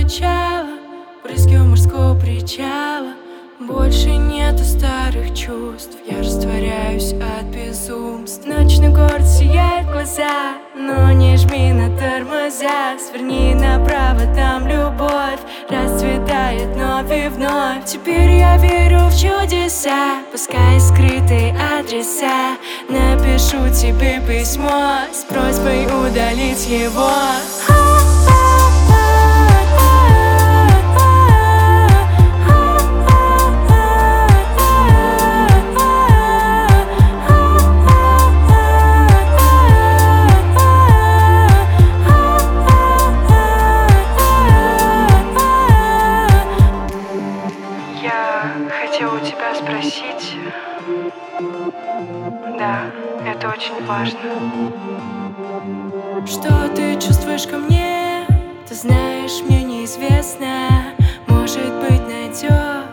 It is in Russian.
начала, брызги у морского причала. Больше нету старых чувств, я растворяюсь от безумств. Ночный город сияет глаза, но не жми на тормоза. Сверни направо, там любовь расцветает вновь и вновь. Теперь я верю в чудеса, пускай скрытые адреса. Напишу тебе письмо с просьбой удалить его. Я хотела у тебя спросить. Да, это очень важно. Что ты чувствуешь ко мне? Ты знаешь, мне неизвестно. Может быть, найдешь